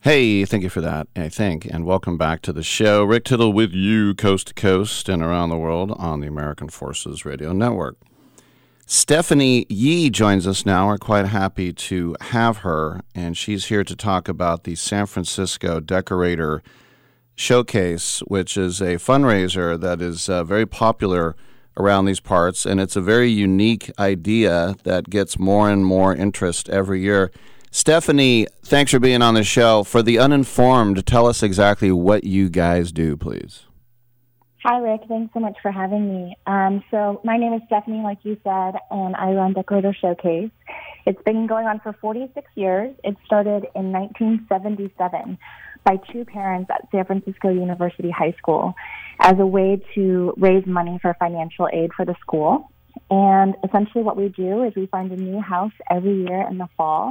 Hey, thank you for that, I think, and welcome back to the show. Rick Tittle with you, coast to coast and around the world on the American Forces Radio Network. Stephanie Yee joins us now. We're quite happy to have her, and she's here to talk about the San Francisco Decorator Showcase, which is a fundraiser that is very popular around these parts, and it's a very unique idea that gets more and more interest every year. Stephanie, thanks for being on the show. For the uninformed, tell us exactly what you guys do, please. Hi, Rick. Thanks so much for having me. So my name is Stephanie, like you said, and I run Decorator Showcase. It's been going on for 46 years. It started in 1977 by two parents at San Francisco University High School as a way to raise money for financial aid for the school. And essentially what we do is we find a new house every year in the fall,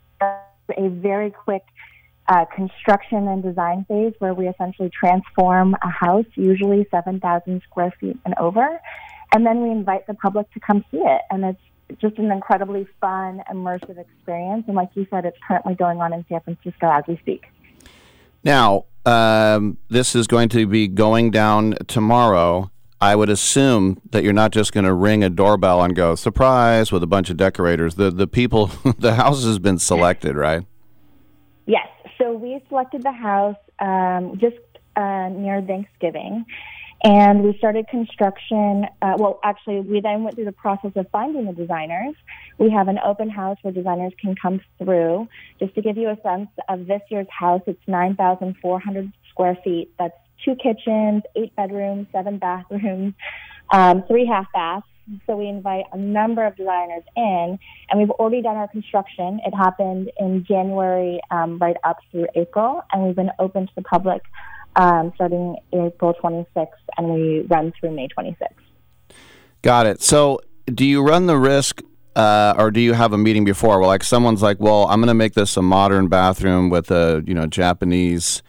a very quick construction and design phase where we essentially transform a house, usually 7,000 square feet and over, and then we invite the public to come see it. And it's just an incredibly fun, immersive experience. And like you said, it's currently going on in San Francisco as we speak. Now, this is going to be going down tomorrow. I would assume that you're not just going to ring a doorbell and go, surprise, with a bunch of decorators. The people, the house has been selected, right? Yes. So we selected the house just near Thanksgiving, and we started construction. We then went through the process of finding the designers. We have an open house where designers can come through. Just to give you a sense of this year's house, it's 9,400 square feet. That's 2 kitchens, 8 bedrooms, 7 bathrooms, 3 half baths. So we invite a number of designers in, and we've already done our construction. It happened in January right up through April, and we've been open to the public starting April 26th, and we run through May 26th. Got it. So do you run the risk, or do you have a meeting before where like someone's like, well, I'm going to make this a modern bathroom with a Japanese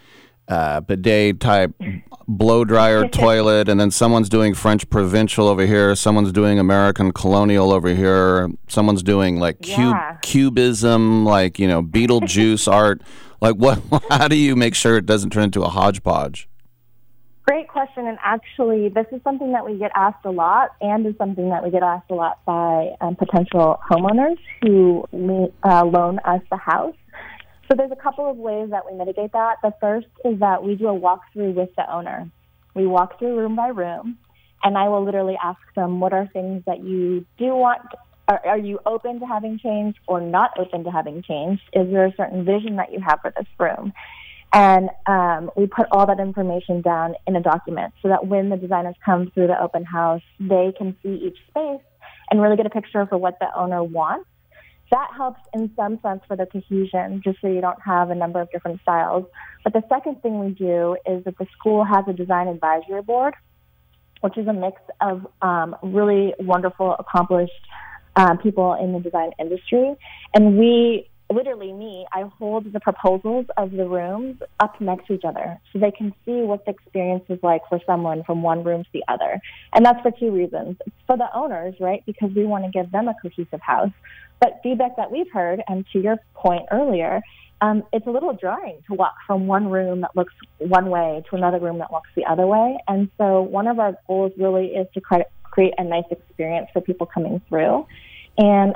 bidet type blow dryer toilet, and then someone's doing French Provincial over here, someone's doing American Colonial over here, someone's doing like cubism, like Beetlejuice art. Like what? How do you make sure it doesn't turn into a hodgepodge? Great question, and actually this is something that we get asked a lot, and is something that we get asked a lot by potential homeowners who loan us the house. So there's a couple of ways that we mitigate that. The first is that we do a walkthrough with the owner. We walk through room by room, and I will literally ask them, what are things that you do want? Are you open to having changed or not open to having changed? Is there a certain vision that you have for this room? And we put all that information down in a document so that when the designers come through the open house, they can see each space and really get a picture for what the owner wants. That helps in some sense for the cohesion, just so you don't have a number of different styles. But the second thing we do is that the school has a design advisory board, which is a mix of really wonderful, accomplished people in the design industry. And I hold the proposals of the rooms up next to each other so they can see what the experience is like for someone from one room to the other. And that's for 2 reasons. It's for the owners, right, because we want to give them a cohesive house. But feedback that we've heard, and to your point earlier, it's a little jarring to walk from one room that looks one way to another room that looks the other way. And so one of our goals really is to create a nice experience for people coming through. And,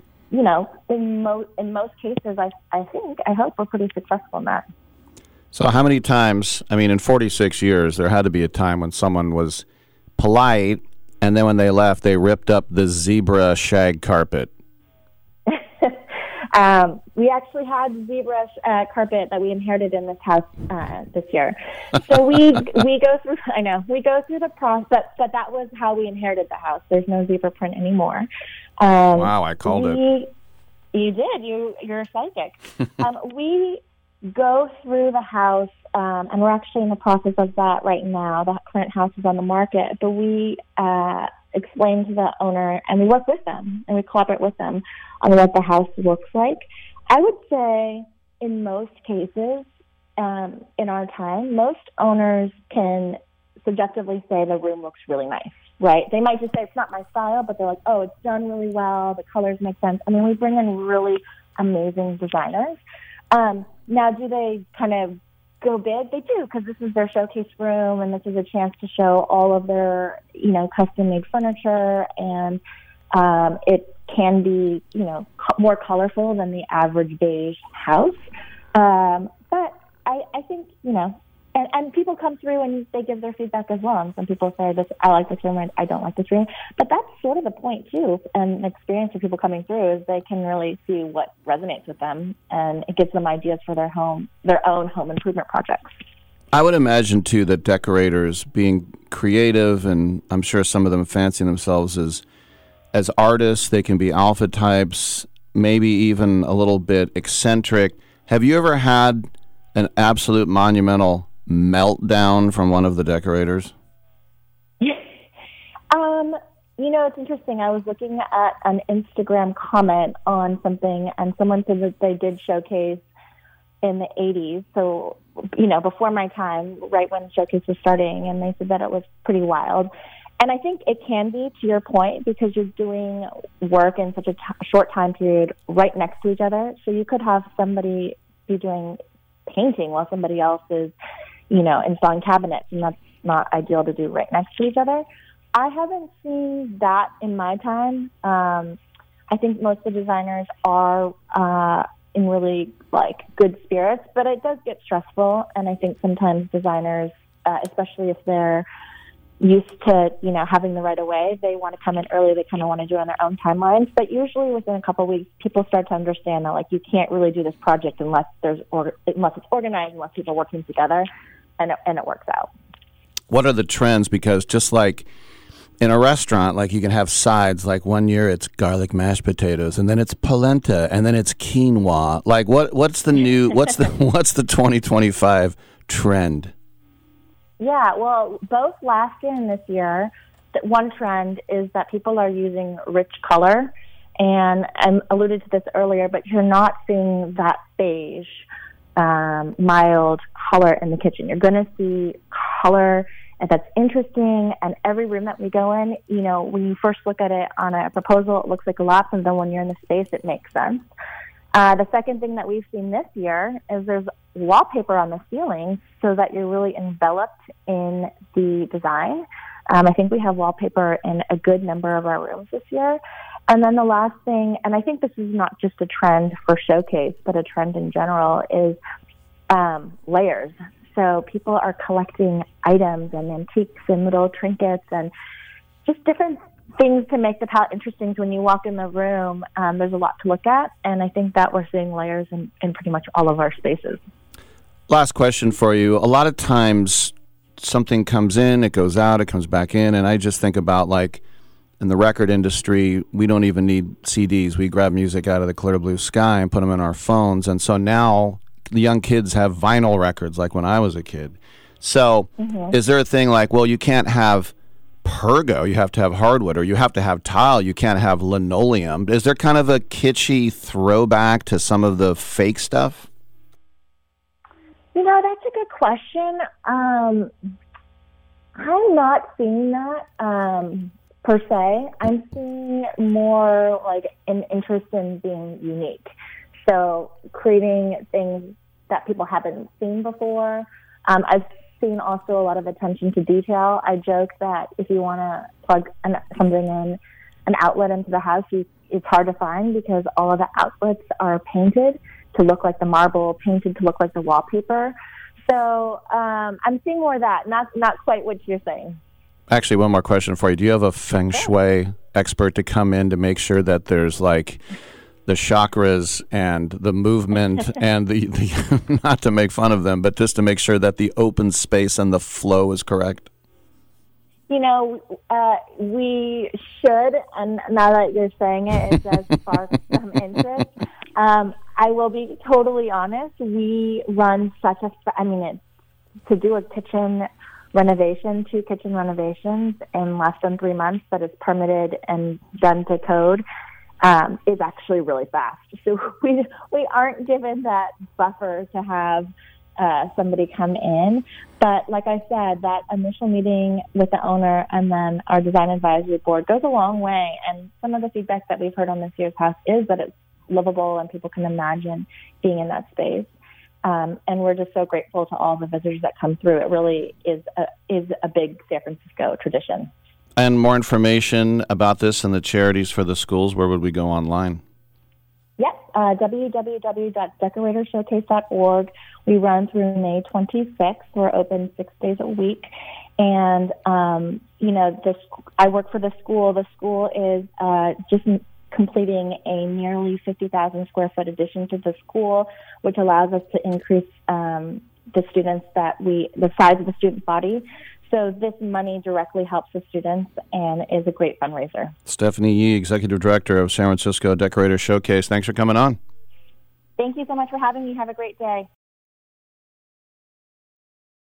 in most cases, I hope we're pretty successful in that. So how many times, in 46 years, there had to be a time when someone was polite, and then when they left, they ripped up the zebra shag carpet. We actually had zebra carpet that we inherited in this house this year. So we go through the process, but that was how we inherited the house. There's no zebra print anymore. Wow, I called it. You did. You're psychic. We go through the house, and we're actually in the process of that right now. The current house is on the market, but we explain to the owner, and we work with them, and we collaborate with them on what the house looks like. I would say in most cases, in our time, most owners can subjectively say the room looks really nice, right? They might just say it's not my style, but they're like, oh, it's done really well, the colors make sense. We bring in really amazing designers. Now, do they kind of go big? They do, because this is their showcase room, and this is a chance to show all of their, custom-made furniture, and it can be, more colorful than the average beige house. But I think, and people come through and they give their feedback as well. And some people say, I like this room, I don't like this room. But that's sort of the point, too, and the experience of people coming through is they can really see what resonates with them, and it gives them ideas for their own home improvement projects. I would imagine, too, that decorators, being creative, and I'm sure some of them fancy themselves as artists, they can be alpha types, maybe even a little bit eccentric. Have you ever had an absolute monumental meltdown from one of the decorators? It's interesting. I was looking at an Instagram comment on something, and someone said that they did showcase in the 80s. So, before my time, right when showcase was starting, and they said that it was pretty wild. And I think it can be, to your point, because you're doing work in such a short time period right next to each other. So you could have somebody be doing painting while somebody else is, installing cabinets, and that's not ideal to do right next to each other. I haven't seen that in my time. I think most of the designers are in really good spirits, but it does get stressful. And I think sometimes designers, especially if they're used to, having the right of way, they want to come in early. They kind of want to do it on their own timelines. But usually within a couple of weeks, people start to understand that, you can't really do this project unless it's organized, unless people are working together, and it works out. What are the trends? Because just like in a restaurant, you can have sides. Like one year it's garlic mashed potatoes, and then it's polenta, and then it's quinoa. What's the new? What's the 2025 trend? Yeah, well, both last year and this year, one trend is that people are using rich color, and I alluded to this earlier, but you're not seeing that beige, mild color in the kitchen. You're going to see color that's interesting, and every room that we go in, when you first look at it on a proposal, it looks like a lot, and then when you're in the space, it makes sense. The second thing that we've seen this year is there's wallpaper on the ceiling so that you're really enveloped in the design. I think we have wallpaper in a good number of our rooms this year. And then the last thing, and I think this is not just a trend for Showcase, but a trend in general, is layers. So people are collecting items and antiques and little trinkets and just different things to make the palette interesting. So when you walk in the room, there's a lot to look at, and I think that we're seeing layers in pretty much all of our spaces. Last question for you. A lot of times something comes in, it goes out, it comes back in, and I just think about in the record industry, we don't even need CDs. We grab music out of the clear blue sky and put them in our phones, and so now the young kids have vinyl records like when I was a kid. So is there a thing you can't have Pergo, you have to have hardwood, or you have to have tile, you can't have linoleum? Is there kind of a kitschy throwback to some of the fake stuff? That's a good question. I'm not seeing that per se. I'm seeing more an interest in being unique. So creating things that people haven't seen before. I've seen also a lot of attention to detail. I joke that if you want to plug something in, an outlet into the house, it's hard to find because all of the outlets are painted to look like the marble, painted to look like the wallpaper. So I'm seeing more of that, not quite what you're saying. Actually, one more question for you. Do you have a feng shui expert to come in to make sure that there's the chakras and the movement and the not to make fun of them, but just to make sure that the open space and the flow is correct? We should, and now that you're saying it does spark some interest. I will be totally honest. We run to do a kitchen renovation, 2 kitchen renovations in less than 3 months that is permitted and done to code, is actually really fast. So we aren't given that buffer to have somebody come in. But like I said, that initial meeting with the owner and then our design advisory board goes a long way. And some of the feedback that we've heard on this year's house is that it's livable and people can imagine being in that space. And we're just so grateful to all the visitors that come through. It really is a big San Francisco tradition. And more information about this and the charities for the schools, where would we go online? Yes, www.decoratorshowcase.org. We run through May 26th. We're open 6 days a week. And, I work for the school. The school is just completing a nearly 50,000 square foot addition to the school, which allows us to increase the size of the student body. So this money directly helps the students and is a great fundraiser. Stephanie Yee, Executive Director of San Francisco Decorator Showcase. Thanks for coming on. Thank you so much for having me. Have a great day.